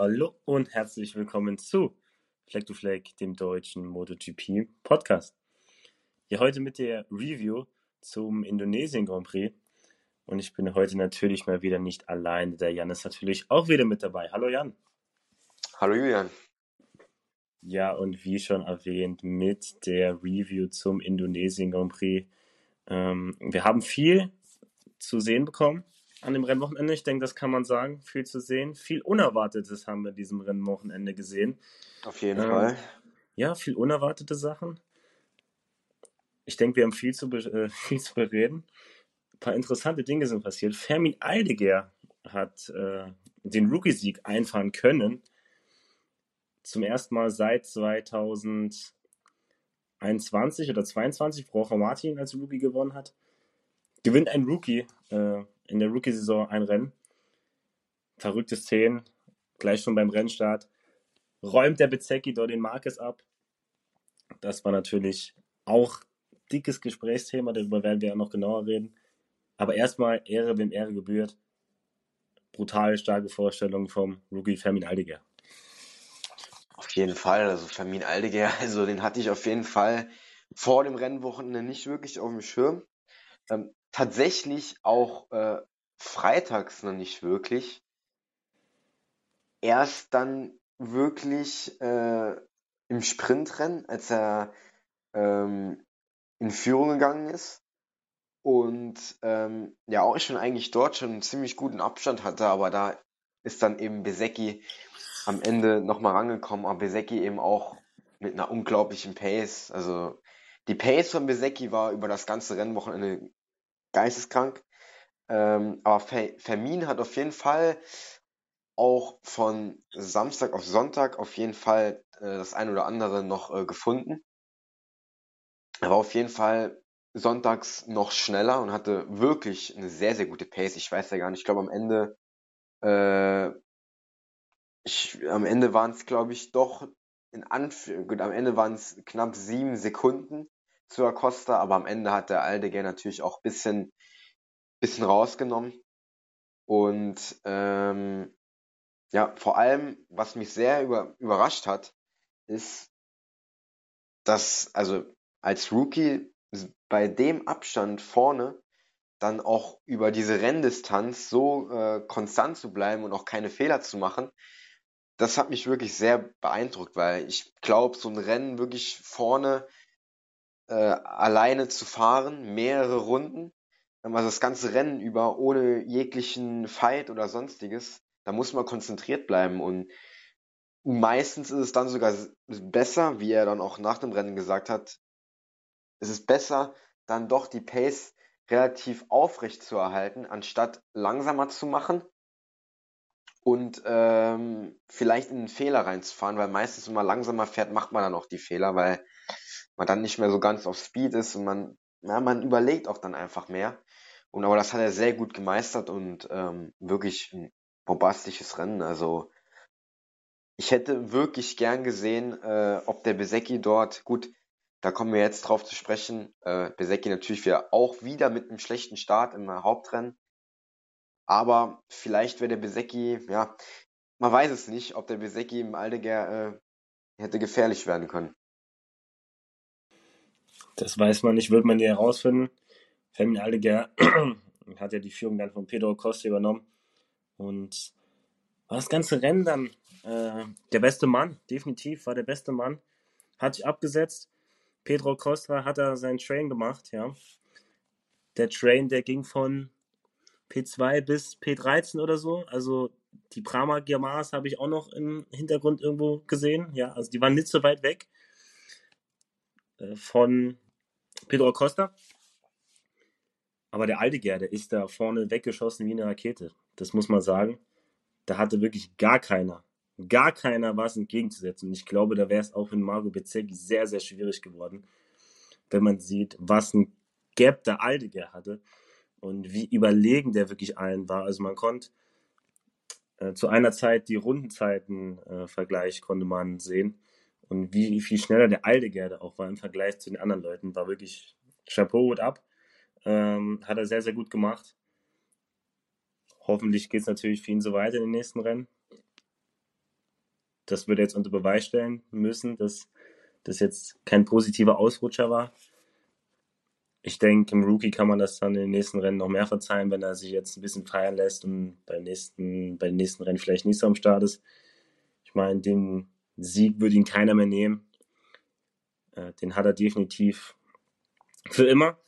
Hallo und herzlich willkommen zu Fleck to Fleck, dem deutschen MotoGP Podcast. Hier heute mit der Review zum Indonesien Grand Prix. Und ich bin heute natürlich mal wieder nicht alleine. Der Jan ist natürlich auch wieder mit dabei. Hallo Jan. Hallo Julian. Ja, und wie schon erwähnt, mit der Review zum Indonesien Grand Prix. Wir haben viel zu sehen bekommen an dem Rennwochenende. Ich denke, das kann man sagen. Viel zu sehen. Viel Unerwartetes haben wir diesem Rennwochenende gesehen. Auf jeden Fall. Ja, viel unerwartete Sachen. Ich denke, wir haben viel zu bereden. Ein paar interessante Dinge sind passiert. Fermin Aldeguer hat den Rookie-Sieg einfahren können. Zum ersten Mal seit 2021 oder 22, wo Jorge Martin als Rookie gewonnen hat. Gewinnt ein Rookie in der Rookie-Saison ein Rennen. Verrückte Szenen, gleich schon beim Rennstart. Räumt der Bezzecchi dort den Marquez ab. Das war natürlich auch dickes Gesprächsthema, darüber werden wir auch noch genauer reden. Aber erstmal Ehre, wem Ehre gebührt. Brutal starke Vorstellung vom Rookie Fermin Aldeguer. Auf jeden Fall. Also Fermin Aldeguer, den hatte ich auf jeden Fall vor dem Rennwochenende nicht wirklich auf dem Schirm. Tatsächlich auch freitags noch nicht wirklich. Erst dann wirklich im Sprintrennen, als er in Führung gegangen ist. Und ja, auch schon eigentlich dort schon einen ziemlich guten Abstand hatte, aber da ist dann eben Bezzecchi am Ende nochmal rangekommen, aber Bezzecchi eben auch mit einer unglaublichen Pace. Also die Pace von Bezzecchi war über das ganze Rennwochenende geisteskrank. Aber Fermin hat auf jeden Fall auch von Samstag auf Sonntag auf jeden Fall das ein oder andere noch gefunden. Er war auf jeden Fall sonntags noch schneller und hatte wirklich eine sehr, sehr gute Pace. Ich weiß ja gar nicht, ich glaube äh, am Ende waren es, glaube ich, doch gut, am Ende waren es knapp 7 Sekunden zu Acosta, aber am Ende hat der Aldeguer natürlich auch bisschen rausgenommen. Und ja, vor allem, was mich sehr überrascht hat, ist, dass, also als Rookie bei dem Abstand vorne dann auch über diese Renndistanz so konstant zu bleiben und auch keine Fehler zu machen, das hat mich wirklich sehr beeindruckt, weil ich glaube, so ein Rennen wirklich vorne alleine zu fahren, mehrere Runden, also das ganze Rennen über, ohne jeglichen Fight oder sonstiges, da muss man konzentriert bleiben und meistens ist es dann sogar besser, wie er dann auch nach dem Rennen gesagt hat, es ist besser, dann doch die Pace relativ aufrecht zu erhalten, anstatt langsamer zu machen und vielleicht in einen Fehler reinzufahren, weil meistens, wenn man langsamer fährt, macht man dann auch die Fehler, weil man dann nicht mehr so ganz auf Speed ist und man überlegt auch dann einfach mehr. Und aber das hat er sehr gut gemeistert und wirklich ein bombastisches Rennen. Also ich hätte wirklich gern gesehen, ob der Bezzecchi dort, gut, da kommen wir jetzt drauf zu sprechen, Bezzecchi natürlich auch wieder mit einem schlechten Start im Hauptrennen. Aber vielleicht wäre der Bezzecchi, ja, man weiß es nicht, ob der Bezzecchi im Aldeguer hätte gefährlich werden können. Das weiß man nicht, wird man nie herausfinden. Fermin Aldeguer hat ja die Führung dann von Pedro Acosta übernommen und war das ganze Rennen dann der beste Mann, definitiv war der beste Mann, hat sich abgesetzt. Pedro Acosta hat da seinen Train gemacht, ja. Der Train, der ging von P2 bis P13 oder so. Also die Prama Yamahas habe ich auch noch im Hintergrund irgendwo gesehen. Ja, also die waren nicht so weit weg von Pedro Acosta. Aber der Aldeguer, der ist da vorne weggeschossen wie eine Rakete. Das muss man sagen. Da hatte wirklich gar keiner was entgegenzusetzen. Und ich glaube, da wäre es auch mit Marco Bezzecchi sehr, sehr schwierig geworden, wenn man sieht, was ein Gap der Aldeguer hatte und wie überlegen der wirklich allen war. Also man konnte zu einer Zeit die Rundenzeiten-Vergleich konnte man sehen und wie viel schneller der Aldeguer auch war im Vergleich zu den anderen Leuten, war wirklich Chapeau, Hut ab. Hat er sehr, sehr gut gemacht. Hoffentlich geht es natürlich für ihn so weiter in den nächsten Rennen. das wird er jetzt unter Beweis stellen müssen, dass das jetzt kein positiver Ausrutscher war. Ich denke, im Rookie kann man das dann in den nächsten Rennen noch mehr verzeihen, wenn er sich jetzt ein bisschen feiern lässt und bei den nächsten Rennen vielleicht nicht so am Start ist. Ich meine, den Sieg würde ihn keiner mehr nehmen. Den hat er definitiv für immer.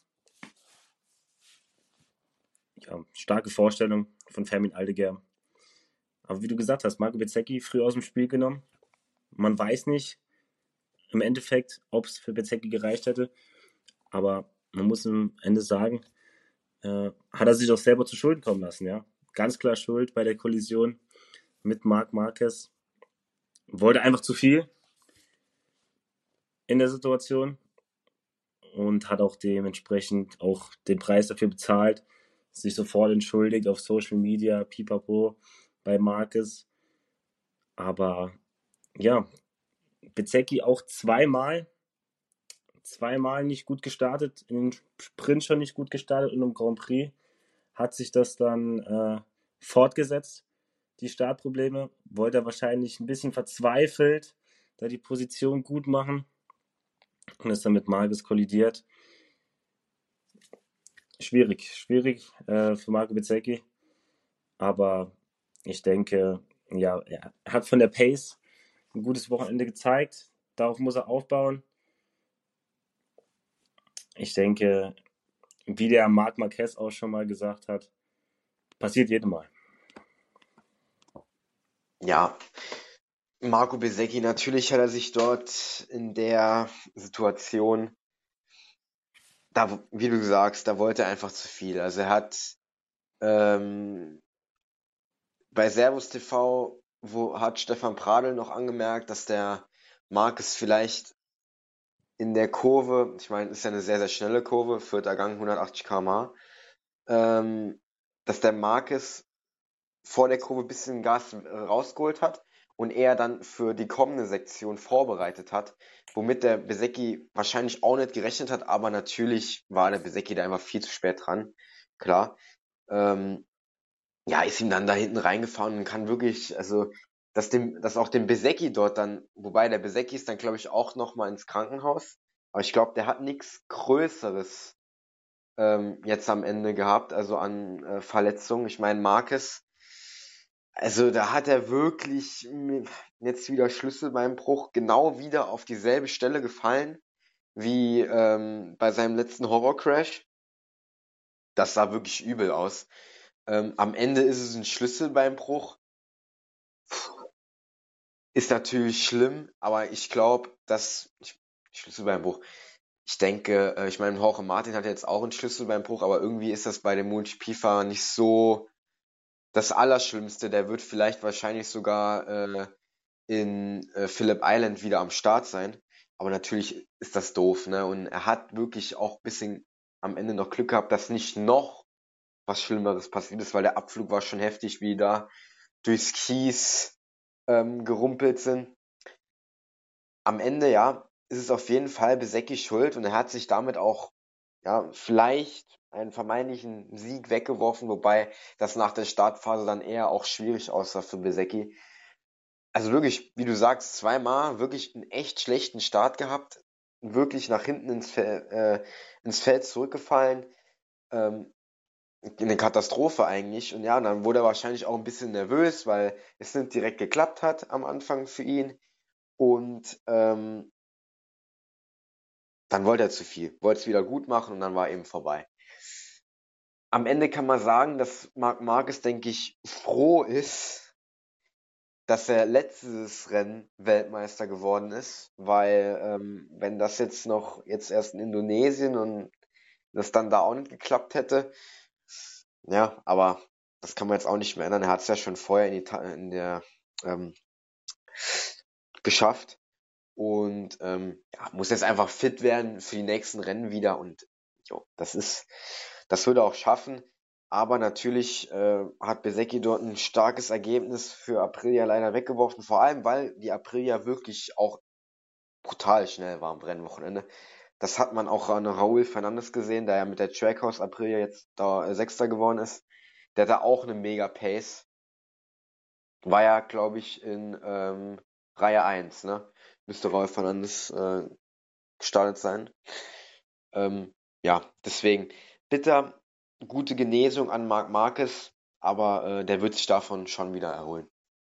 Ja, starke Vorstellung von Fermin Aldeguer. Aber wie du gesagt hast, Marco Bezzecchi früh aus dem Spiel genommen. Man weiß nicht im Endeffekt, ob es für Bezzecchi gereicht hätte. Aber man muss am Ende sagen, hat er sich auch selber zu Schulden kommen lassen. Ja, ganz klar Schuld bei der Kollision mit Marc Marquez. Wollte einfach zu viel in der Situation und hat auch dementsprechend auch den Preis dafür bezahlt, sich sofort entschuldigt auf Social Media, pipapo, bei Marquez. Aber ja, Bezzecchi auch zweimal nicht gut gestartet, in den Sprint schon nicht gut gestartet und im Grand Prix hat sich das dann fortgesetzt, die Startprobleme. Wollte er wahrscheinlich ein bisschen verzweifelt da die Position gut machen und ist dann mit Marquez kollidiert. Schwierig für Marco Bezzecchi. Aber ich denke, ja, er hat von der Pace ein gutes Wochenende gezeigt. Darauf muss er aufbauen. Ich denke, wie der Marc Marquez auch schon mal gesagt hat, passiert jedem Mal. Ja, Marco Bezzecchi, natürlich hat er sich dort in der Situation, da, wie du sagst, da wollte er einfach zu viel. Also er hat ähm, bei Servus TV, hat Stefan Pradl noch angemerkt, dass der Marquez vielleicht in der Kurve, ich meine, ist ja eine sehr, sehr schnelle Kurve, vierter Gang, 180 km/h, dass der Marquez vor der Kurve ein bisschen Gas rausgeholt hat und er dann für die kommende Sektion vorbereitet hat, womit der Bezzecchi wahrscheinlich auch nicht gerechnet hat, aber natürlich war der Bezzecchi da einfach viel zu spät dran, klar. Ja, ist ihm dann da hinten reingefahren und kann wirklich, also, dass auch dem Bezzecchi dort dann, wobei der Bezzecchi ist dann, glaube ich, auch nochmal ins Krankenhaus, aber ich glaube, der hat nichts Größeres jetzt am Ende gehabt, also an Verletzungen. Ich meine, Marquez, also da hat er wirklich jetzt wieder Schlüsselbeinbruch genau wieder auf dieselbe Stelle gefallen wie bei seinem letzten Horrorcrash. Das sah wirklich übel aus. Am Ende ist es ein Schlüsselbeinbruch. Ist natürlich schlimm, aber ich glaube, Schlüsselbeinbruch. Ich denke, ich meine, Jorge Martin hat jetzt auch einen Schlüsselbeinbruch, aber irgendwie ist das bei dem MotoGP-Fahrer nicht so das Allerschlimmste. Der wird vielleicht wahrscheinlich sogar in Phillip Island wieder am Start sein. Aber natürlich ist das doof, ne? Und er hat wirklich auch ein bisschen am Ende noch Glück gehabt, dass nicht noch was Schlimmeres passiert ist, weil der Abflug war schon heftig, wie die da durchs Kies gerumpelt sind. Am Ende, ja, ist es auf jeden Fall Bezzecchi schuld und er hat sich damit auch, ja, vielleicht einen vermeintlichen Sieg weggeworfen, wobei das nach der Startphase dann eher auch schwierig aussah für Bezzecchi. Also wirklich, wie du sagst, zweimal wirklich einen echt schlechten Start gehabt, wirklich nach hinten ins Feld zurückgefallen, ähm, eine Katastrophe eigentlich. Und ja, dann wurde er wahrscheinlich auch ein bisschen nervös, weil es nicht direkt geklappt hat am Anfang für ihn. Und dann wollte er zu viel, wollte es wieder gut machen und dann war eben vorbei. Am Ende kann man sagen, dass Marc Marquez, denke ich, froh ist, dass er letztes Rennen Weltmeister geworden ist, weil wenn das jetzt erst in Indonesien und das dann da auch nicht geklappt hätte, ja, aber das kann man jetzt auch nicht mehr ändern. Er hat es ja schon vorher ähm, geschafft und ja, muss jetzt einfach fit werden für die nächsten Rennen wieder und jo, das würde er auch schaffen. Aber natürlich hat Bezzecchi dort ein starkes Ergebnis für Aprilia leider weggeworfen, vor allem weil die Aprilia wirklich auch brutal schnell war am Rennwochenende. Das hat man auch an Raúl Fernandez gesehen, der ja mit der Trackhouse Aprilia jetzt da Sechster geworden ist. Der hat da auch eine mega Pace. War ja, glaube ich, in Reihe 1, ne? Müsste Raul Fernandes gestartet sein. Ja, deswegen bitter, gute Genesung an Marc Marquez, aber der wird sich davon schon wieder erholen.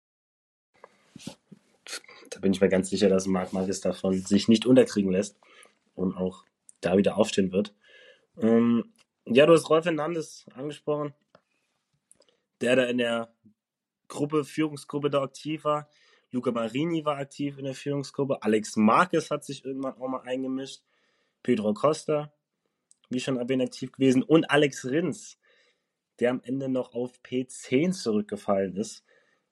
Da bin ich mir ganz sicher, dass Marc Marquez davon sich nicht unterkriegen lässt und auch da wieder aufstehen wird. Ja, du hast Rolf Hernandez angesprochen, der da in der Führungsgruppe da aktiv war. Luca Marini war aktiv in der Führungsgruppe. Alex Marquez hat sich irgendwann auch mal eingemischt. Pedro Costa, wie schon erwähnt, aktiv gewesen. Und Alex Rins, der am Ende noch auf P10 zurückgefallen ist.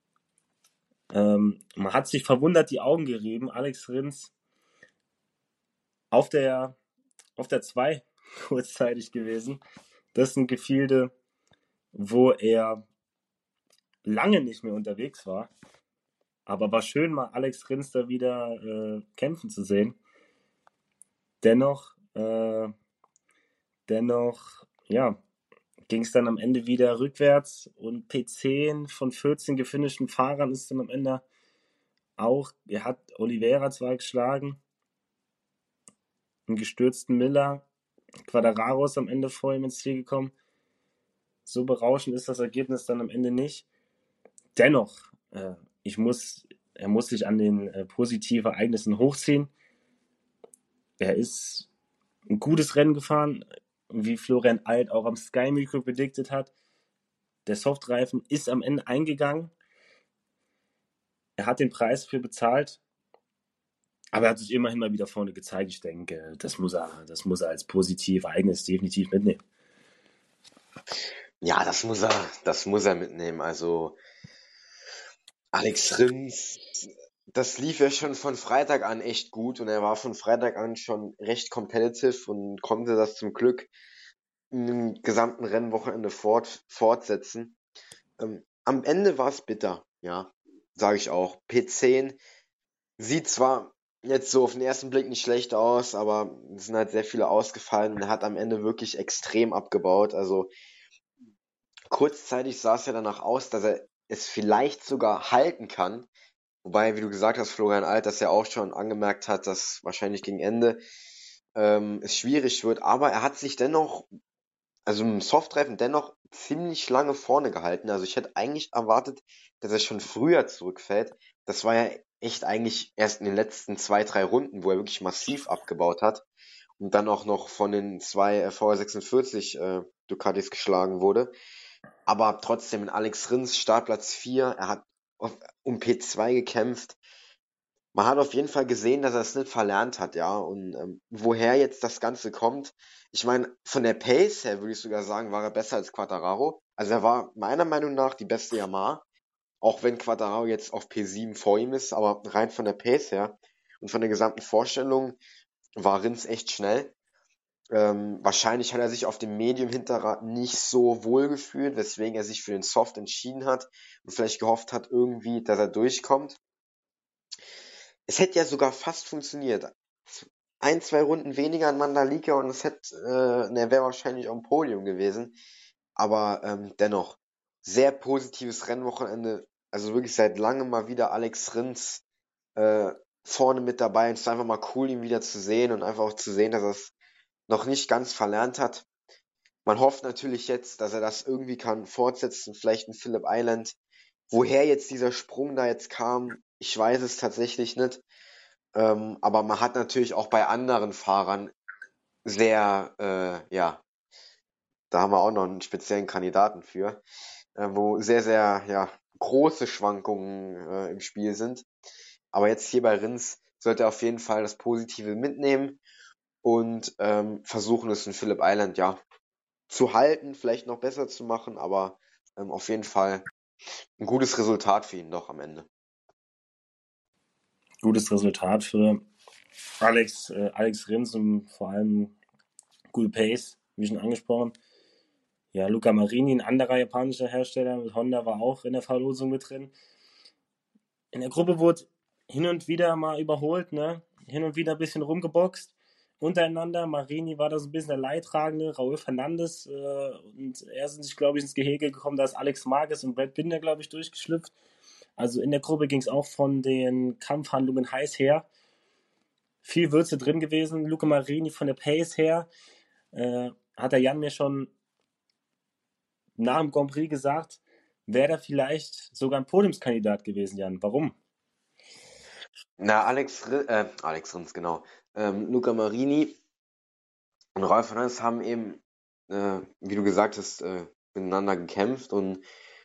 Man hat sich verwundert die Augen gerieben. Alex Rins auf der 2 kurzzeitig gewesen. Das sind Gefilde, wo er lange nicht mehr unterwegs war. Aber war schön, mal Alex Rins da wieder kämpfen zu sehen. Dennoch, ja, ging es dann am Ende wieder rückwärts und P10 von 14 gefinishten Fahrern ist dann am Ende auch, er hat Oliveira zwar geschlagen, einen gestürzten Miller, Quartararo ist am Ende vor ihm ins Ziel gekommen. So berauschend ist das Ergebnis dann am Ende nicht. Dennoch, er muss sich an den positiven Ereignissen hochziehen. Er ist ein gutes Rennen gefahren, wie Florian Alt auch am Sky Mikro predicted hat. Der Softreifen ist am Ende eingegangen. Er hat den Preis für bezahlt, aber er hat sich immerhin mal wieder vorne gezeigt. Ich denke, das muss er als positives Ereignis definitiv mitnehmen. Ja, das muss er mitnehmen. Also Alex Rins, das lief ja schon von Freitag an echt gut und er war von Freitag an schon recht competitive und konnte das zum Glück im gesamten Rennwochenende fortsetzen. Am Ende war es bitter, ja, sage ich auch. P10 sieht zwar jetzt so auf den ersten Blick nicht schlecht aus, aber es sind halt sehr viele ausgefallen und er hat am Ende wirklich extrem abgebaut. Also kurzzeitig sah es ja danach aus, dass er es vielleicht sogar halten kann. Wobei, wie du gesagt hast, Florian Alt, das ja auch schon angemerkt hat, dass wahrscheinlich gegen Ende es schwierig wird. Aber er hat sich dennoch, also im Softreifen dennoch ziemlich lange vorne gehalten. Also ich hätte eigentlich erwartet, dass er schon früher zurückfällt. Das war ja echt eigentlich erst in den letzten 2, 3 Runden, wo er wirklich massiv abgebaut hat und dann auch noch von den 2 VR46 Ducatis geschlagen wurde. Aber trotzdem in Alex Rins Startplatz 4, er hat um P2 gekämpft. Man hat auf jeden Fall gesehen, dass er es nicht verlernt hat, ja. Und woher jetzt das Ganze kommt, ich meine, von der Pace her würde ich sogar sagen, war er besser als Quartararo. Also er war meiner Meinung nach die beste Yamaha, auch wenn Quartararo jetzt auf P7 vor ihm ist, aber rein von der Pace her und von der gesamten Vorstellung war Rins echt schnell. Wahrscheinlich hat er sich auf dem Medium-Hinterrad nicht so wohl gefühlt, weswegen er sich für den Soft entschieden hat und vielleicht gehofft hat irgendwie, dass er durchkommt. Es hätte ja sogar fast funktioniert. 1, 2 Runden weniger in Mandalika und er wäre wahrscheinlich am Podium gewesen. Aber dennoch, sehr positives Rennwochenende. Also wirklich seit langem mal wieder Alex Rins vorne mit dabei. Und es ist einfach mal cool, ihn wieder zu sehen und einfach auch zu sehen, dass er es noch nicht ganz verlernt hat. Man hofft natürlich jetzt, dass er das irgendwie kann fortsetzen, vielleicht in Phillip Island. Woher jetzt dieser Sprung da jetzt kam, ich weiß es tatsächlich nicht. Aber man hat natürlich auch bei anderen Fahrern sehr, ja, da haben wir auch noch einen speziellen Kandidaten für, wo sehr, sehr, ja, große Schwankungen im Spiel sind. Aber jetzt hier bei Rins sollte er auf jeden Fall das Positive mitnehmen und versuchen es in Phillip Island, ja, zu halten, vielleicht noch besser zu machen, aber auf jeden Fall ein gutes Resultat für ihn doch am Ende. Gutes Resultat für Alex Rins und vor allem gute Pace, wie schon angesprochen. Ja, Luca Marini, ein anderer japanischer Hersteller mit Honda, war auch in der Verlosung mit drin. In der Gruppe wurde hin und wieder mal überholt, ne? Hin und wieder ein bisschen rumgeboxt untereinander. Marini war da so ein bisschen der Leidtragende, Raúl Fernandes und er sind sich, glaube ich, ins Gehege gekommen, da ist Alex Marquez und Brad Binder, glaube ich, durchgeschlüpft. Also in der Gruppe ging es auch von den Kampfhandlungen heiß her. Viel Würze drin gewesen. Luca Marini von der Pace her hat der Jan mir schon nach dem Grand Prix gesagt, wäre da vielleicht sogar ein Podiumskandidat gewesen, Jan. Warum? Na, Alex Rins, genau. Luca Marini und Rolf Fernandes haben eben, wie du gesagt hast, miteinander gekämpft und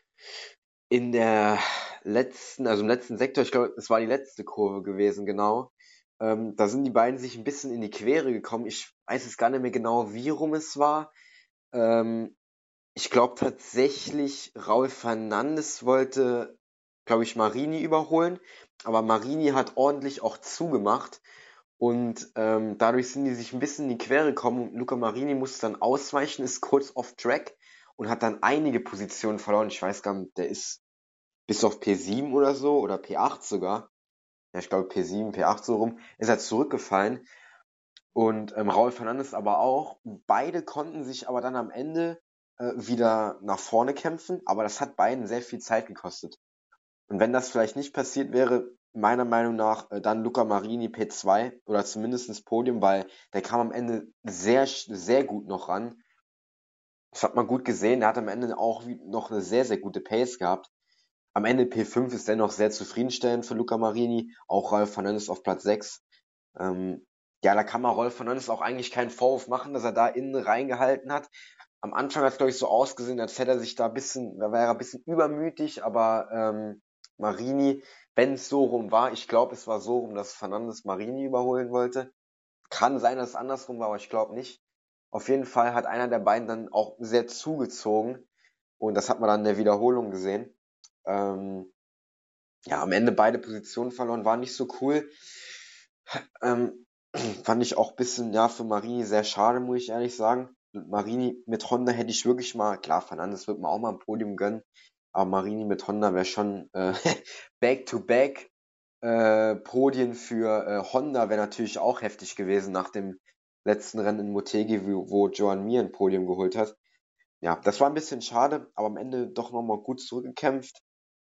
in der also im letzten Sektor, ich glaube, es war die letzte Kurve gewesen, genau. Da sind die beiden sich ein bisschen in die Quere gekommen. Ich weiß jetzt gar nicht mehr genau, wie rum es war. Ähm, Ich glaube tatsächlich, Raul Fernandes wollte, glaube ich, Marini überholen, aber Marini hat ordentlich auch zugemacht und dadurch sind die sich ein bisschen in die Quere gekommen. Luca Marini musste dann ausweichen, ist kurz off Track und hat dann einige Positionen verloren. Ich weiß gar nicht, der ist bis auf P7 oder so oder P8 sogar. Ja, ich glaube P7, P8 so rum, ist er zurückgefallen. Und Raul Fernandes aber auch. Beide konnten sich aber dann am Ende wieder nach vorne kämpfen, aber das hat beiden sehr viel Zeit gekostet. Und wenn das vielleicht nicht passiert wäre, meiner Meinung nach, dann Luca Marini P2 oder zumindestens Podium, weil der kam am Ende sehr gut noch ran. Das hat man gut gesehen. Der hat am Ende auch noch eine sehr gute Pace gehabt. Am Ende P5 ist dennoch sehr zufriedenstellend für Luca Marini, auch Raul Fernandes auf Platz 6. Ja, da kann man Rolf Fernandes auch eigentlich keinen Vorwurf machen, dass er da innen reingehalten hat. Am Anfang hat es, glaube ich, so ausgesehen, als hätte er sich da wäre er ein bisschen übermütig, aber Marini, wenn es so rum war, ich glaube, es war so rum, dass Fernandes Marini überholen wollte. Kann sein, dass es andersrum war, aber ich glaube nicht. Auf jeden Fall hat einer der beiden dann auch sehr zugezogen und das hat man dann in der Wiederholung gesehen. Ähm, ja, am Ende beide Positionen verloren, war nicht so cool. Ähm, Fand ich auch ein bisschen, ja, für Marini sehr schade, muss ich ehrlich sagen. Marini mit Honda hätte ich wirklich mal, klar, Fernandes wird mir auch mal ein Podium gönnen, aber Marini mit Honda wäre schon Back-to-Back Podien für Honda wäre natürlich auch heftig gewesen nach dem letzten Rennen in Motegi, wo Joan Mir ein Podium geholt hat. Ja, das war ein bisschen schade, aber am Ende doch nochmal gut zurückgekämpft.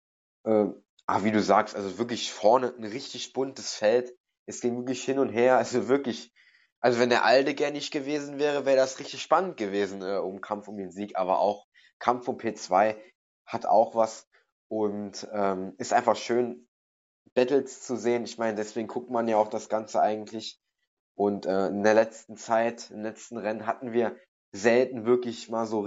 Aber wie du sagst, also wirklich vorne ein richtig buntes Feld. Es ging wirklich hin und her. Also wirklich, also wenn der Aldeguer nicht gewesen wäre, wäre das richtig spannend gewesen, um Kampf um den Sieg. Aber auch Kampf um P2 hat auch was und ist einfach schön, Battles zu sehen. Ich meine, deswegen guckt man ja auch das Ganze eigentlich. Und in der letzten Zeit, im letzten Rennen hatten wir selten wirklich mal so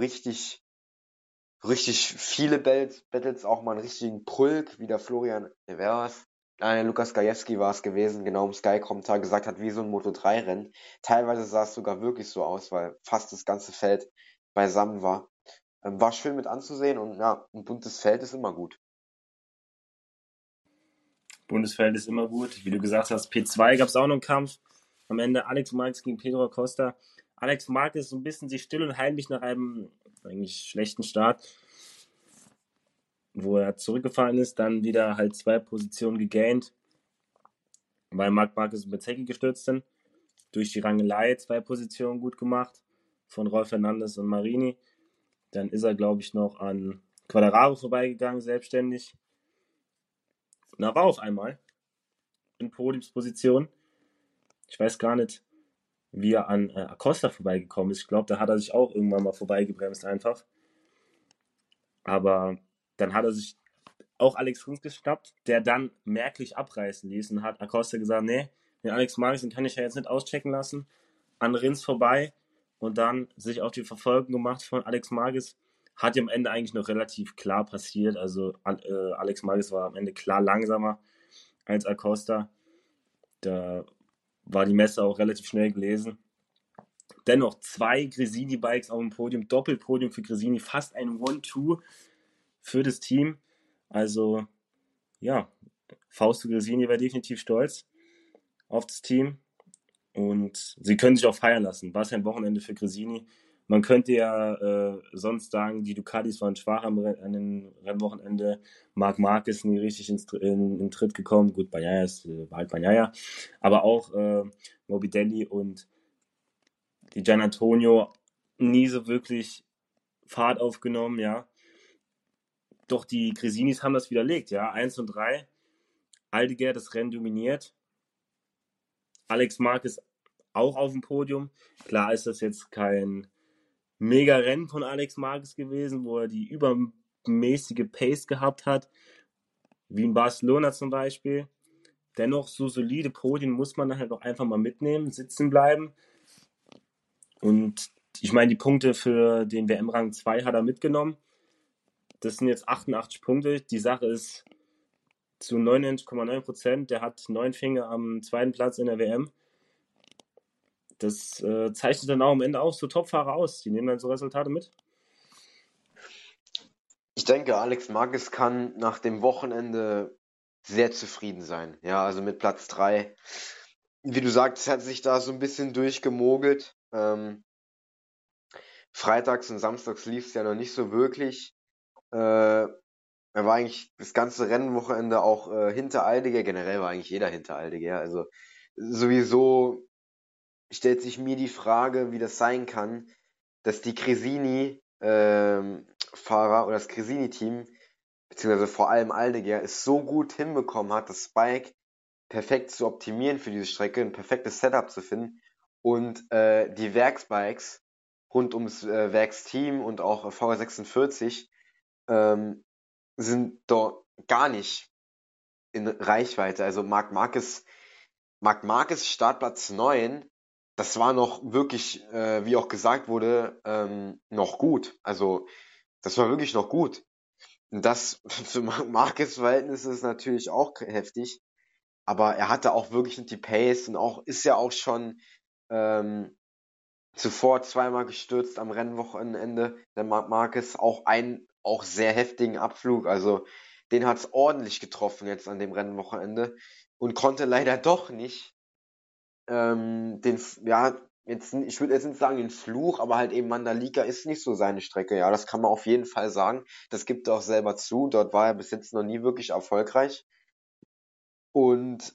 richtig viele Battles, auch mal einen richtigen Pulk, wie der Florian, wer war's? Nein, der Lukas Gajewski war es gewesen, genau im Sky-Kommentar gesagt hat, wie so ein Moto3-Rennen. Teilweise sah es sogar wirklich so aus, weil fast das ganze Feld beisammen war. War schön mit anzusehen und ja, ein buntes Feld ist immer gut. Bundesfeld ist immer gut. Wie du gesagt hast, P2 gab es auch noch einen Kampf. Am Ende Alex Marquez gegen Pedro Acosta. Alex Marquez so ein bisschen sich still und heimlich nach einem eigentlich schlechten Start, wo er zurückgefallen ist, dann wieder halt 2 Positionen gegaint, weil Marc Marquez und Bezzecchi gestürzt sind. Durch die Rangelei 2 Positionen gut gemacht von Rolf Fernandes und Marini. Dann ist er, glaube ich, noch an Quadraro vorbeigegangen, selbstständig. Na, war auf einmal in Podiumsposition. Ich weiß gar nicht, wie er an Acosta vorbeigekommen ist. Ich glaube, da hat er sich auch irgendwann mal vorbeigebremst einfach. Aber dann hat er sich auch Alex Rins geschnappt, der dann merklich abreißen ließ und hat Acosta gesagt, nee, den Alex Marquez, den kann ich ja jetzt nicht auschecken lassen. An Rins vorbei und dann sich auf die Verfolgung gemacht von Alex Marquez. Hat ja am Ende eigentlich noch relativ klar passiert. Also Alex Marquez war am Ende klar langsamer als Acosta. Da war die Messe auch relativ schnell gelesen. Dennoch 2 Gresini-Bikes auf dem Podium, Doppelpodium für Gresini, fast ein One-Two für das Team. Also, ja, Fausto Gresini war definitiv stolz auf das Team und sie können sich auch feiern lassen. War es ein Wochenende für Gresini. Man könnte ja sonst sagen, die Ducatis waren schwach an dem Rennwochenende. Marc Marquez nie richtig in den Tritt gekommen. Gut, Bagnaia war halt Bagnaia. Aber auch Morbidelli und die Gian Antonio nie so wirklich Fahrt aufgenommen, ja. Doch die Grisinis haben das widerlegt, ja. 1 und 3. Aldeguer das Rennen dominiert. Alex Marquez auch auf dem Podium. Klar ist das jetzt kein Mega-Rennen von Alex Marquez gewesen, wo er die übermäßige Pace gehabt hat, wie in Barcelona zum Beispiel. Dennoch, so solide Podien muss man dann halt auch einfach mal mitnehmen, sitzen bleiben. Und ich meine, die Punkte für den WM-Rang 2 hat er mitgenommen. Das sind jetzt 88 Punkte. Die Sache ist zu 99,9%, der hat 9 Finger am zweiten Platz in der WM. Das zeichnet dann auch am Ende auch so Topfahrer aus. Die nehmen dann so Resultate mit. Ich denke, Alex Marquez kann nach dem Wochenende sehr zufrieden sein. Ja, also mit Platz 3. Wie du sagst, hat sich da so ein bisschen durchgemogelt. Freitags und samstags lief es ja noch nicht so wirklich. Er war eigentlich das ganze Rennwochenende auch hinter Aldeguer. Generell war eigentlich jeder hinter Aldeguer. Also sowieso stellt sich mir die Frage, wie das sein kann, dass die Gresini Fahrer oder das Gresini-Team, beziehungsweise vor allem Aldeguer, es so gut hinbekommen hat, das Spike perfekt zu optimieren für diese Strecke, ein perfektes Setup zu finden und die Werksbikes rund ums Werksteam und auch VR46 sind dort gar nicht in Reichweite. Also Marc Marquez Startplatz 9, das war noch wirklich, wie auch gesagt wurde, noch gut. Also das war wirklich noch gut. Und das für Marc Marquez Verhältnisse ist natürlich auch heftig. Aber er hatte auch wirklich nicht die Pace und auch ist ja auch schon ähm, zuvor zweimal gestürzt am Rennwochenende. Der Marc Marquez auch sehr heftigen Abflug. Also den hat's ordentlich getroffen jetzt an dem Rennwochenende und konnte leider doch nicht ich würde jetzt nicht sagen den Fluch, aber halt eben Mandalika ist nicht so seine Strecke. Ja, das kann man auf jeden Fall sagen. Das gibt er auch selber zu. Dort war er bis jetzt noch nie wirklich erfolgreich. Und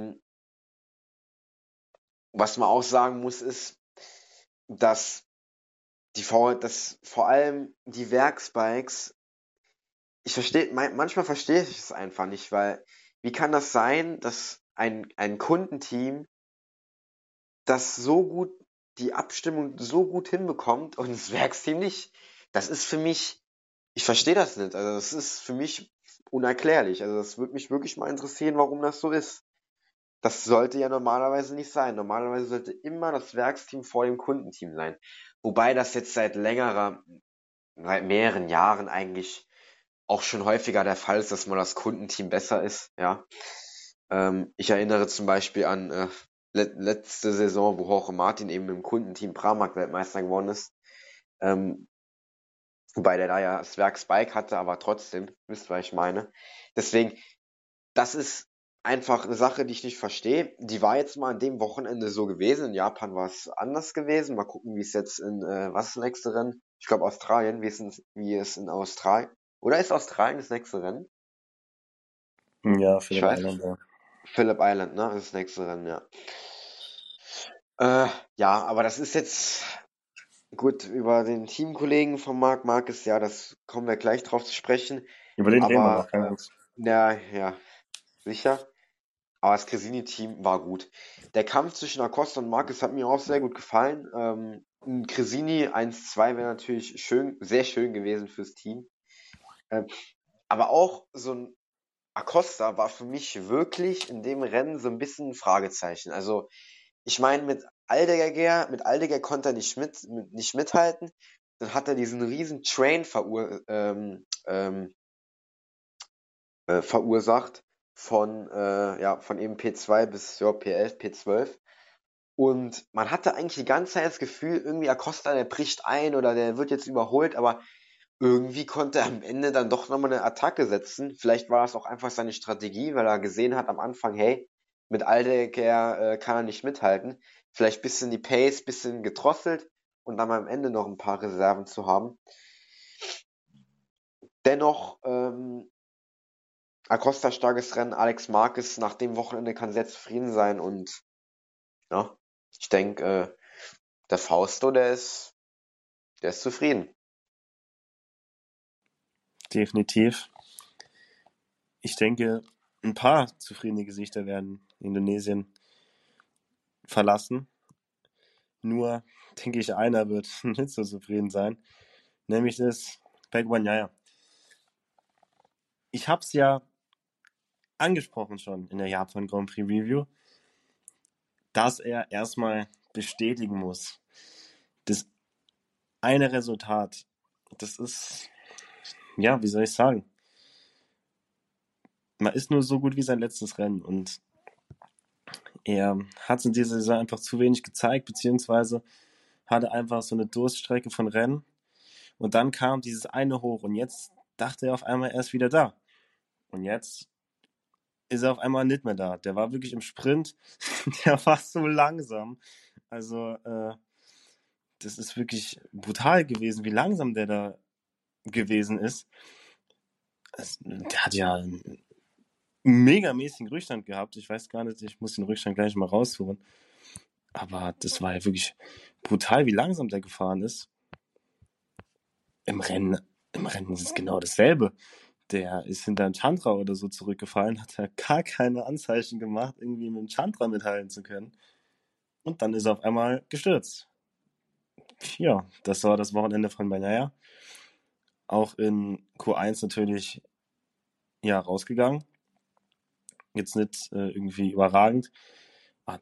was man auch sagen muss, ist, dass dass vor allem die Werksbikes, manchmal verstehe ich es einfach nicht, weil wie kann das sein, dass ein Kundenteam das so gut, die Abstimmung so gut hinbekommt und das Werksteam nicht? Das ist für mich, ich verstehe das nicht. Also das ist für mich unerklärlich. Also das würde mich wirklich mal interessieren, warum das so ist. Das sollte ja normalerweise nicht sein. Normalerweise sollte immer das Werksteam vor dem Kundenteam sein. Wobei das jetzt seit mehreren Jahren eigentlich auch schon häufiger der Fall ist, dass mal das Kundenteam besser ist, ja. Ich erinnere zum Beispiel an letzte Saison, wo Jorge Martin eben im Kundenteam Pramac Weltmeister geworden ist. Wobei der da ja das Werksbike hatte, aber trotzdem, wisst ihr, was ich meine. Deswegen, das ist einfach eine Sache, die ich nicht verstehe. Die war jetzt mal an dem Wochenende so gewesen. In Japan war es anders gewesen. Mal gucken, wie es jetzt was ist das nächste Rennen? Ich glaube Australien, wie es in Australien. Oder ist Australien das nächste Rennen? Ja, Ich Philipp weiß. Island, ja. Phillip Island, ne? Das nächste Rennen, ja. Äh, ja, aber das ist jetzt gut über den Teamkollegen von Marc Marquez, ja, das kommen wir gleich drauf zu sprechen. Über den reden wir Aber noch, keine Angst. ja, sicher. Aber das Cresini-Team war gut. Der Kampf zwischen Acosta und Marquez hat mir auch sehr gut gefallen. Ein Cresini 1-2 wäre natürlich sehr schön gewesen fürs Team. Ähm, aber auch so ein Acosta war für mich wirklich in dem Rennen so ein bisschen ein Fragezeichen. Also ich meine, mit Aldeguer konnte er nicht mithalten. Dann hat er diesen riesen Train verursacht von eben P2 bis P11, P12. Und man hatte eigentlich die ganze Zeit das Gefühl, irgendwie Acosta, der bricht ein oder der wird jetzt überholt, aber irgendwie konnte er am Ende dann doch nochmal eine Attacke setzen. Vielleicht war das auch einfach seine Strategie, weil er gesehen hat am Anfang, hey, mit Aldeguer kann er nicht mithalten. Vielleicht bisschen die Pace, bisschen gedrosselt und dann am Ende noch ein paar Reserven zu haben. Dennoch, Acosta starkes Rennen, Alex Marquez nach dem Wochenende kann sehr zufrieden sein und ja, ich denke, der Fausto, der ist zufrieden. definitiv. Ich denke, ein paar zufriedene Gesichter werden Indonesien verlassen. Nur, denke ich, einer wird nicht so zufrieden sein. Nämlich das Peg Wanyaya. Ich habe es ja angesprochen schon in der Japan Grand Prix Review, dass er erstmal bestätigen muss. Das eine Resultat, das ist, ja, wie soll ich sagen? Man ist nur so gut wie sein letztes Rennen und er hat es in dieser Saison einfach zu wenig gezeigt, beziehungsweise hatte einfach so eine Durststrecke von Rennen und dann kam dieses eine hoch und jetzt dachte er auf einmal, er ist wieder da. Und jetzt ist er auf einmal nicht mehr da. Der war wirklich im Sprint, der war so langsam. Also, das ist wirklich brutal gewesen, wie langsam der da gewesen ist. Der hat ja einen megamäßigen Rückstand gehabt. Ich weiß gar nicht, ich muss den Rückstand gleich mal rausholen. Aber das war ja wirklich brutal, wie langsam der gefahren ist. Im Rennen ist es genau dasselbe. Der ist hinter einem Chandra oder so zurückgefallen, hat ja gar keine Anzeichen gemacht, irgendwie mit dem Chandra mithalten zu können. Und dann ist er auf einmal gestürzt. Ja, das war das Wochenende von Bagnaia. Auch in Q1 natürlich ja rausgegangen. Jetzt nicht irgendwie überragend. Aber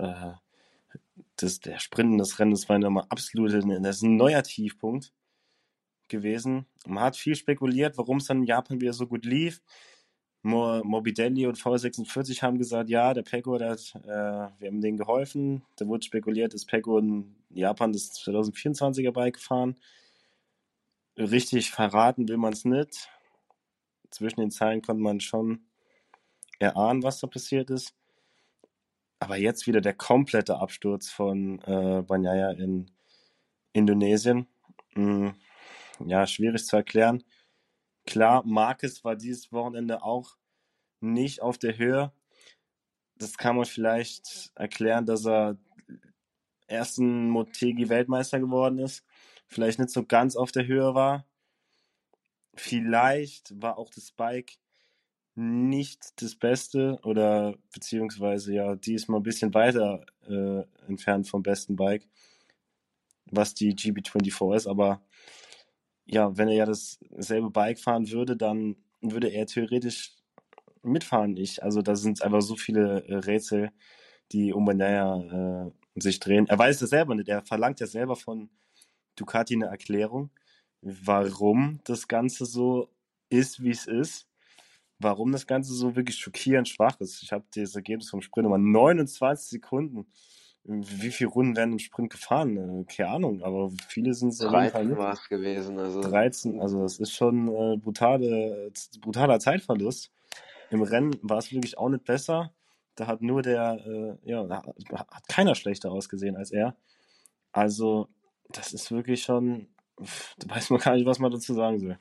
der Sprint des Rennens war nochmal absolut, das ist ein neuer Tiefpunkt gewesen. Man hat viel spekuliert, warum es dann in Japan wieder so gut lief. Morbidelli und V46 haben gesagt, ja, der Pecco, wir haben denen geholfen. Da wurde spekuliert, dass Pecco in Japan das 2024er Bike gefahren. Richtig verraten will man es nicht. Zwischen den Zeilen konnte man schon erahnen, was da passiert ist. Aber jetzt wieder der komplette Absturz von Bagnaia in Indonesien. Ja, schwierig zu erklären. Klar, Marquez war dieses Wochenende auch nicht auf der Höhe. Das kann man vielleicht erklären, dass er ersten Motegi-Weltmeister geworden ist. Vielleicht nicht so ganz auf der Höhe war. Vielleicht war auch das Bike nicht das Beste oder beziehungsweise ja diesmal ein bisschen weiter entfernt vom besten Bike, was die GB24 ist. Aber ja, wenn er ja dasselbe Bike fahren würde, dann würde er theoretisch mitfahren. Also da sind einfach so viele Rätsel, die um Bagnaia sich drehen. Er weiß das selber nicht. Er verlangt ja selber von Ducati eine Erklärung, warum das Ganze so ist, wie es ist. Warum das Ganze so wirklich schockierend schwach ist. Ich habe das Ergebnis vom Sprint immer 29 Sekunden. Wie viele Runden werden im Sprint gefahren? Keine Ahnung, aber viele sind es auf jeden Fall 13 nicht. war es gewesen. Also 13, also das ist schon brutaler Zeitverlust. Im Rennen war es wirklich auch nicht besser. Da hat nur da hat keiner schlechter ausgesehen als er. Also, das ist wirklich schon, da weiß man gar nicht, was man dazu sagen soll.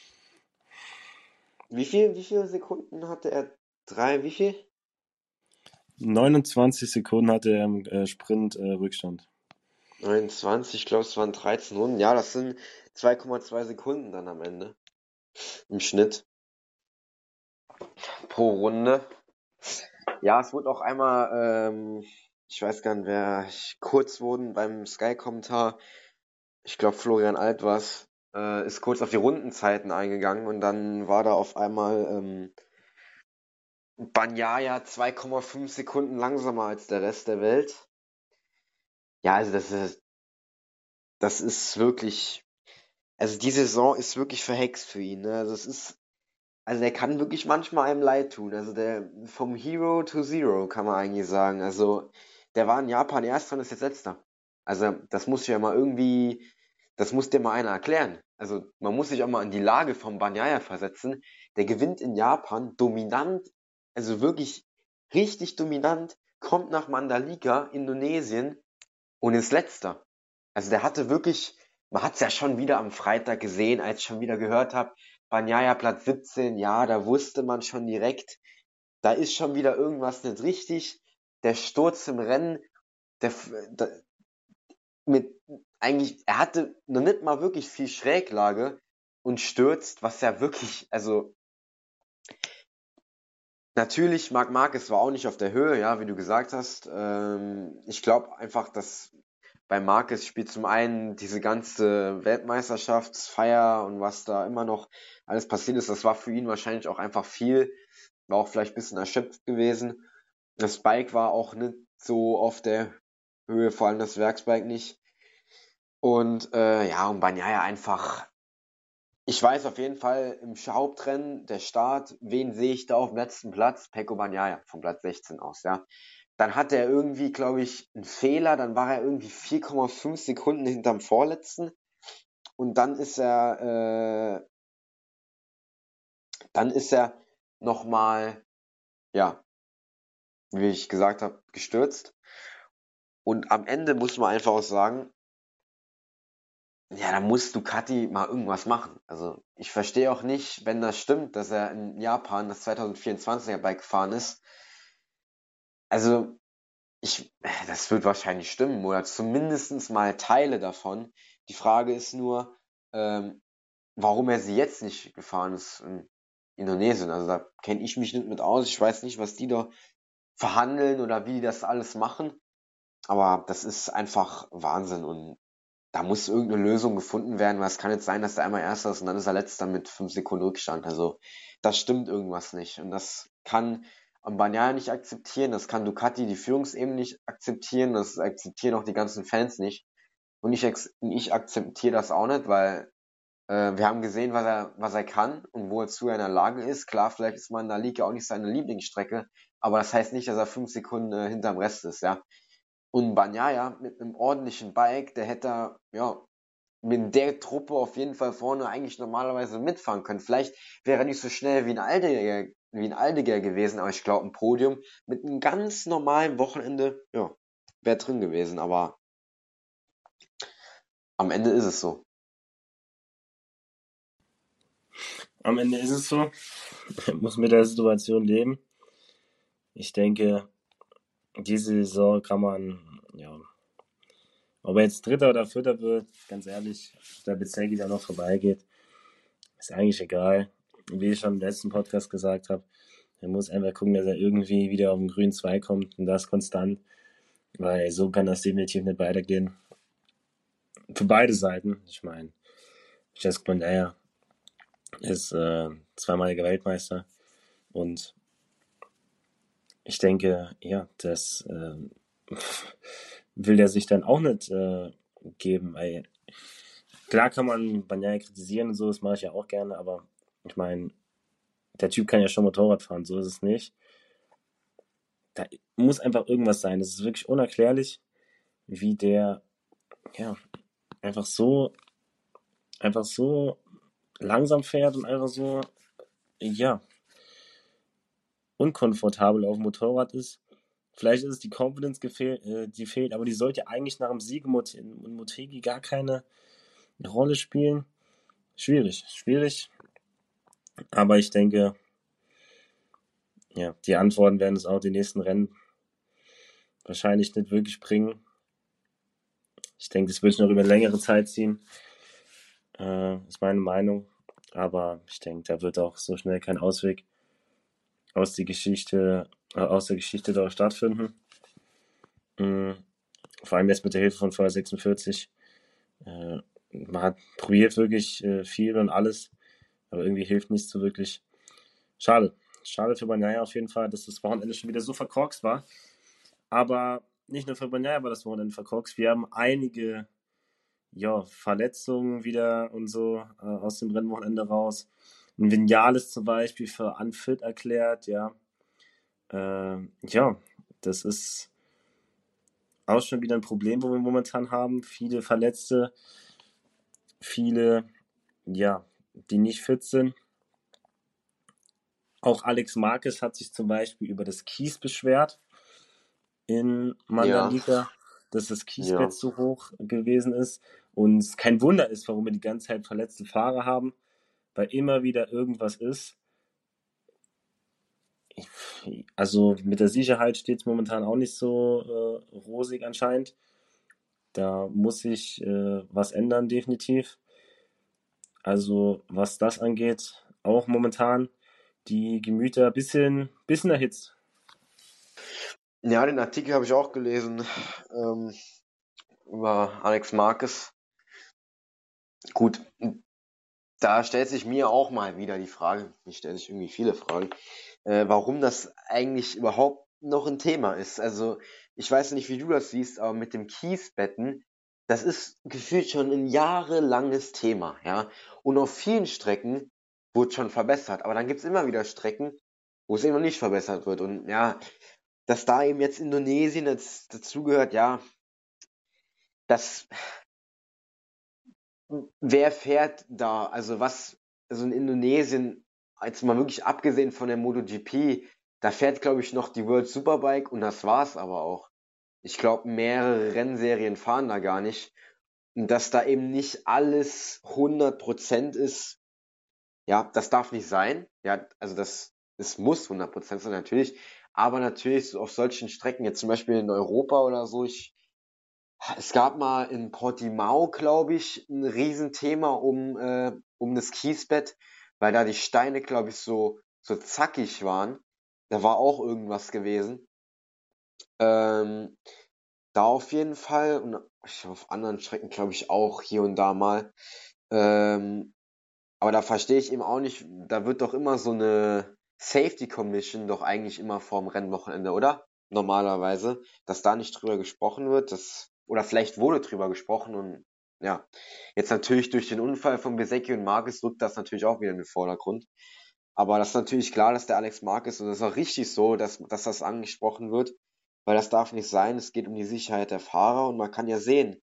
wie viele Sekunden hatte er? Wie viel? 29 Sekunden hatte er im Sprint Rückstand. 29, ich glaube, es waren 13 Runden. Ja, das sind 2,2 Sekunden dann am Ende. Im Schnitt. Pro Runde. Ja, es wurde auch einmal, ich weiß gar nicht, kurz wurden beim Sky-Kommentar, ich glaube Florian Alt war's, ist kurz auf die Rundenzeiten eingegangen und dann war da auf einmal Bagnaia 2,5 Sekunden langsamer als der Rest der Welt. Ja, also das ist wirklich, also die Saison ist wirklich verhext für ihn, ne? Also der kann wirklich manchmal einem leid tun. Also der vom Hero to Zero kann man eigentlich sagen. Also der war in Japan Erster und ist jetzt Letzter. Also das muss dir mal einer erklären. Also man muss sich auch mal in die Lage vom Bagnaia versetzen. Der gewinnt in Japan dominant, also wirklich richtig dominant, kommt nach Mandalika, Indonesien und ist Letzter. Also der hatte wirklich, man hat es ja schon wieder am Freitag gesehen, als ich schon wieder gehört habe, Bagnaia Platz 17, ja, da wusste man schon direkt, da ist schon wieder irgendwas nicht richtig. Der Sturz im Rennen, der, mit eigentlich, er hatte noch nicht mal wirklich viel Schräglage und stürzt, was ja wirklich, also natürlich, Marc Marquez war auch nicht auf der Höhe, ja, wie du gesagt hast. Ich glaube einfach, dass bei Marquez spielt zum einen diese ganze Weltmeisterschaftsfeier und was da immer noch alles passiert ist, das war für ihn wahrscheinlich auch einfach viel, war auch vielleicht ein bisschen erschöpft gewesen. Das Bike war auch nicht so auf der Höhe, vor allem das Werksbike nicht. Und ja, und Bagnaia einfach, ich weiß auf jeden Fall im Hauptrennen, der Start, wen sehe ich da auf dem letzten Platz? Pecco Bagnaia vom Platz 16 aus, ja. Dann hat er irgendwie, glaube ich, einen Fehler, dann war er irgendwie 4,5 Sekunden hinterm Vorletzten und dann ist er nochmal, ja, wie ich gesagt habe, gestürzt. Und am Ende muss man einfach auch sagen, ja, da muss Ducati mal irgendwas machen. Also ich verstehe auch nicht, wenn das stimmt, dass er in Japan das 2024er Bike gefahren ist. Also das wird wahrscheinlich stimmen oder zumindest mal Teile davon. Die Frage ist nur, ähm, warum er sie jetzt nicht gefahren ist in Indonesien. Also da kenne ich mich nicht mit aus. Ich weiß nicht, was die da verhandeln oder wie die das alles machen. Aber das ist einfach Wahnsinn und da muss irgendeine Lösung gefunden werden, weil es kann jetzt sein, dass der einmal Erster ist und dann ist er Letzter mit 5 Sekunden Rückstand. Also das stimmt irgendwas nicht. Und das kann Bagnaia nicht akzeptieren, das kann Ducati, die Führungsebene nicht akzeptieren, das akzeptieren auch die ganzen Fans nicht. Und ich akzeptiere das auch nicht, weil wir haben gesehen, was er kann und wozu er in der Lage ist. Klar, vielleicht ist Mandalika auch nicht seine Lieblingsstrecke, aber das heißt nicht, dass er 5 Sekunden hinterm Rest ist, ja. Und Bagnaia mit einem ordentlichen Bike, der hätte, ja, mit der Truppe auf jeden Fall vorne eigentlich normalerweise mitfahren können. Vielleicht wäre er nicht so schnell wie ein Aldeguer gewesen, aber ich glaube, ein Podium mit einem ganz normalen Wochenende, ja, wäre drin gewesen. Aber am Ende ist es so. Am Ende ist es so. Ich muss mit der Situation leben. Ich denke, diese Saison kann man, ja, ob er jetzt Dritter oder Vierter wird, ganz ehrlich, der Bezirki da noch vorbeigeht, ist eigentlich egal. Wie ich schon im letzten Podcast gesagt habe, er muss einfach gucken, dass er irgendwie wieder auf den grünen Zweig kommt und das konstant, weil so kann das definitiv nicht weitergehen. Für beide Seiten. Ich meine, Jess Bondair ist zweimaliger Weltmeister und ich denke, ja, das will er sich dann auch nicht geben. Weil klar kann man Bagnaia kritisieren und so, das mache ich ja auch gerne, aber ich meine, der Typ kann ja schon Motorrad fahren, so ist es nicht. Da muss einfach irgendwas sein. Das ist wirklich unerklärlich, wie der ja einfach so langsam fährt und einfach so ja unkomfortabel auf dem Motorrad ist. Vielleicht ist es die Confidence, die fehlt, aber die sollte eigentlich nach dem Sieg in Motegi gar keine Rolle spielen. Schwierig. Aber ich denke, ja, die Antworten werden es auch die nächsten Rennen wahrscheinlich nicht wirklich bringen. Ich denke, das wird sich noch über eine längere Zeit ziehen. Ist meine Meinung. Aber ich denke, da wird auch so schnell kein Ausweg aus der Geschichte dort stattfinden. Vor allem jetzt mit der Hilfe von Feuer 46. Man hat probiert wirklich viel und alles, aber irgendwie hilft nichts so wirklich. Schade. Schade für Bagnaia auf jeden Fall, dass das Wochenende schon wieder so verkorkst war. Aber nicht nur für Bagnaia war das Wochenende verkorkst. Wir haben einige Verletzungen wieder und so aus dem Rennwochenende raus. Ein Vinales zum Beispiel für unfit erklärt, ja. Das ist auch schon wieder ein Problem, wo wir momentan haben. Viele Verletzte, viele, die nicht fit sind. Auch Alex Marquez hat sich zum Beispiel über das Kies beschwert in Ja, Mandalika, dass das ja. Kiesbett zu hoch gewesen ist. Und es kein Wunder ist, warum wir die ganze Zeit verletzte Fahrer haben, weil immer wieder irgendwas ist. Also mit der Sicherheit steht es momentan auch nicht so rosig anscheinend. Da muss sich was ändern, definitiv. Also was das angeht, auch momentan die Gemüter bisschen erhitzt. Ja, den Artikel habe ich auch gelesen, ähm, über Alex Marquez. Gut, da stellt sich mir auch mal wieder die Frage, mir stellen sich irgendwie viele Fragen, warum das eigentlich überhaupt noch ein Thema ist. Also, ich weiß nicht, wie du das siehst, aber mit dem Kiesbetten, das ist gefühlt schon ein jahrelanges Thema, ja. Und auf vielen Strecken wurde schon verbessert, aber dann gibt's immer wieder Strecken, wo es eben noch nicht verbessert wird. Und ja, dass da eben jetzt Indonesien jetzt dazugehört, ja, das, wer fährt da? Also in Indonesien, jetzt mal wirklich abgesehen von der MotoGP, da fährt, glaube ich, noch die World Superbike und das war's aber auch. Ich glaube, mehrere Rennserien fahren da gar nicht. Und dass da eben nicht alles 100% ist, ja, das darf nicht sein. Ja, also es muss 100% sein, natürlich. Aber natürlich so auf solchen Strecken, jetzt zum Beispiel in Europa oder so, es gab mal in Portimao, glaube ich, ein Riesenthema um das Kiesbett, weil da die Steine, glaube ich, so zackig waren. Da war auch irgendwas gewesen. Ähm, Da auf jeden Fall und auf anderen Strecken, glaube ich, auch hier und da mal. Ähm, aber da verstehe ich eben auch nicht, da wird doch immer so eine Safety Commission doch eigentlich immer vorm Rennwochenende, oder? Normalerweise, dass da nicht drüber gesprochen wird, oder vielleicht wurde drüber gesprochen und ja, jetzt natürlich durch den Unfall von Bezzecchi und Marquez rückt das natürlich auch wieder in den Vordergrund. Aber das ist natürlich klar, dass der Alex Marquez, und das ist auch richtig so, dass das angesprochen wird, weil das darf nicht sein. Es geht um die Sicherheit der Fahrer und man kann ja sehen,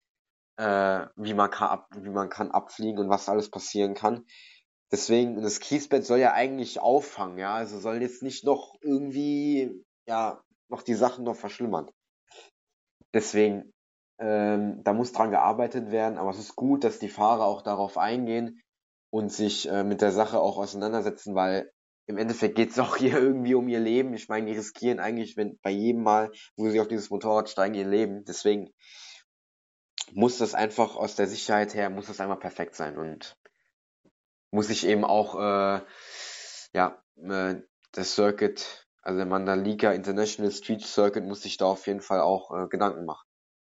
wie man kann abfliegen und was alles passieren kann. Deswegen, das Kiesbett soll ja eigentlich auffangen, ja, also soll jetzt nicht noch irgendwie, ja, noch die Sachen noch verschlimmern. Deswegen, da muss dran gearbeitet werden, aber es ist gut, dass die Fahrer auch darauf eingehen und sich mit der Sache auch auseinandersetzen, weil im Endeffekt geht es auch hier irgendwie um ihr Leben. Ich meine, die riskieren eigentlich bei jedem Mal, wo sie auf dieses Motorrad steigen, ihr Leben. Deswegen muss das einfach aus der Sicherheit her, muss das einmal perfekt sein und muss ich eben auch, ja, das Circuit, also der Mandalika International Street Circuit, muss sich da auf jeden Fall auch Gedanken machen.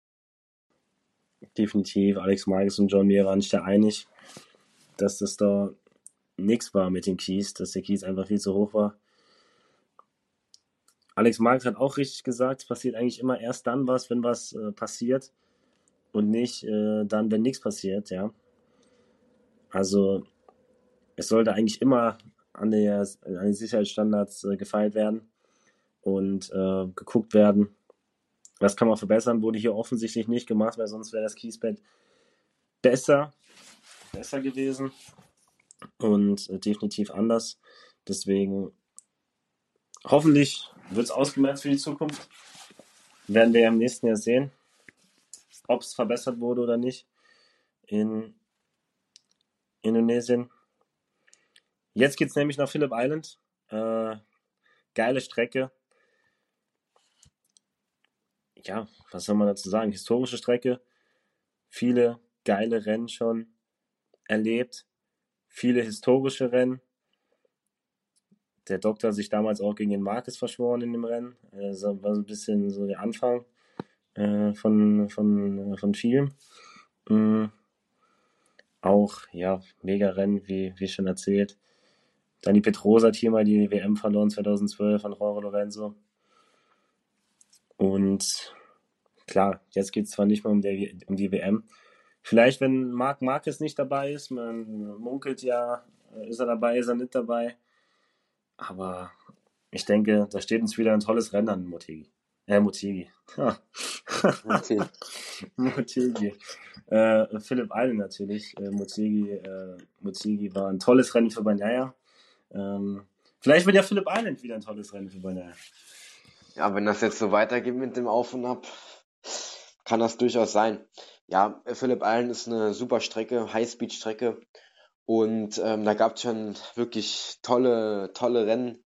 Definitiv, Alex Marquez und John Mir waren sich da einig, dass das da nichts war mit dem Kies, dass der Kies einfach viel zu hoch war. Alex Marquez hat auch richtig gesagt, es passiert eigentlich immer erst dann was, wenn was passiert und nicht dann, wenn nichts passiert, ja. Also es sollte eigentlich immer an den Sicherheitsstandards gefeilt werden und geguckt werden, was kann man verbessern, wurde hier offensichtlich nicht gemacht, weil sonst wäre das Kiesbett besser gewesen und definitiv anders. Deswegen hoffentlich wird es ausgemerzt für die Zukunft. Werden wir im nächsten Jahr sehen, ob es verbessert wurde oder nicht in Indonesien. Jetzt geht es nämlich nach Phillip Island. Geile Strecke. Ja, was soll man dazu sagen? Historische Strecke. Viele geile Rennen schon erlebt. Viele historische Rennen. Der Doktor hat sich damals auch gegen den Marquez verschworen in dem Rennen. Das war so ein bisschen so der Anfang von vielem. Auch, ja, mega Rennen, wie schon erzählt. Dann die Petrosa hat hier mal die WM verloren 2012 an Jorge Lorenzo. Und klar, jetzt geht es zwar nicht mehr um die WM. Vielleicht, wenn Marc Marquez nicht dabei ist, man munkelt ja, ist er dabei, ist er nicht dabei. Aber ich denke, da steht uns wieder ein tolles Rennen an, Motegi. Motegi. Okay. Motegi. Phillip Island natürlich. Motegi war ein tolles Rennen für Bagnaia. Vielleicht wird ja Phillip Island wieder ein tolles Rennen für Bagnaia. Ja, wenn das jetzt so weitergeht mit dem Auf und Ab, kann das durchaus sein. Ja, Phillip Island ist eine super Strecke, Highspeed-Strecke. Und da gab es schon wirklich tolle Rennen.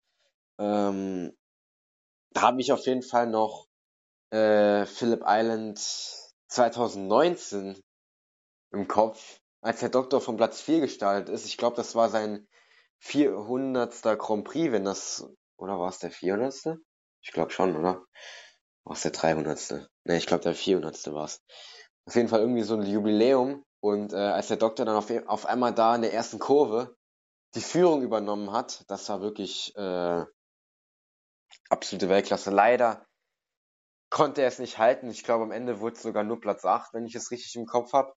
Da habe ich auf jeden Fall noch Phillip Island 2019 im Kopf. als der Doktor von Platz 4 gestartet ist. Ich glaube, das war sein 400. Grand Prix, wenn das, oder war es der 400.? Ich glaube schon, oder? War es der 300.? Ne, ich glaube, der 400. war es. Auf jeden Fall irgendwie so ein Jubiläum. Und als der Doktor dann auf einmal da in der ersten Kurve die Führung übernommen hat, das war wirklich absolute Weltklasse. Leider konnte er es nicht halten. Ich glaube, am Ende wurde es sogar nur Platz 8, wenn ich es richtig im Kopf habe.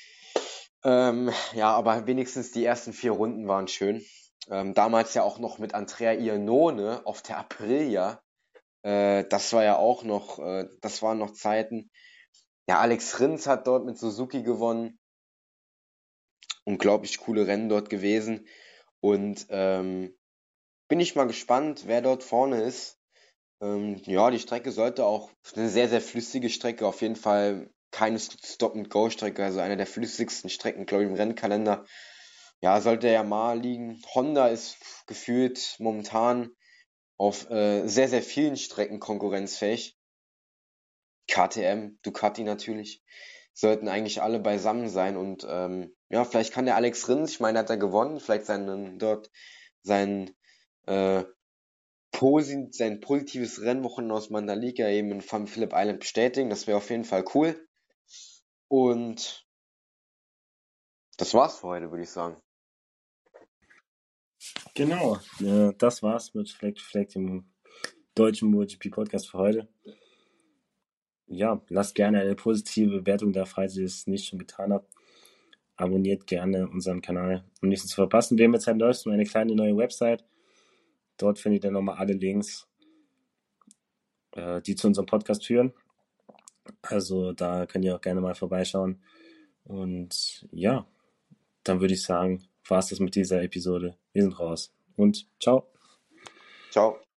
Ja, aber wenigstens die ersten 4 Runden waren schön. Damals ja auch noch mit Andrea Iannone auf der Aprilia. Das war ja auch noch, das waren noch Zeiten. Ja, Alex Rins hat dort mit Suzuki gewonnen. Unglaublich coole Rennen dort gewesen. Und bin ich mal gespannt, wer dort vorne ist. Ja, die Strecke sollte auch eine sehr, sehr flüssige Strecke, auf jeden Fall keine Stop-and-Go-Strecke, also eine der flüssigsten Strecken, glaube ich, im Rennkalender. Ja, sollte ja mal liegen. Honda ist gefühlt momentan auf sehr, sehr vielen Strecken konkurrenzfähig. KTM, Ducati natürlich, sollten eigentlich alle beisammen sein und ja, vielleicht kann der Alex Rins, ich meine, hat er gewonnen, vielleicht sein äh, sein positives Rennwochenende aus Mandalika eben in Van Phillip Island bestätigen. Das wäre auf jeden Fall cool. Und das war's für heute, würde ich sagen. Genau, das war's mit Fleck, dem deutschen MotoGP-Podcast für heute. Ja, lasst gerne eine positive Bewertung da, falls ihr es nicht schon getan habt. Abonniert gerne unseren Kanal, um nichts zu verpassen. Wir haben jetzt seit neuestem eine kleine neue Website. Dort findet ihr nochmal alle Links, die zu unserem Podcast führen. Also da könnt ihr auch gerne mal vorbeischauen. Und ja, dann würde ich sagen, war es das mit dieser Episode. Wir sind raus. Und ciao. Ciao.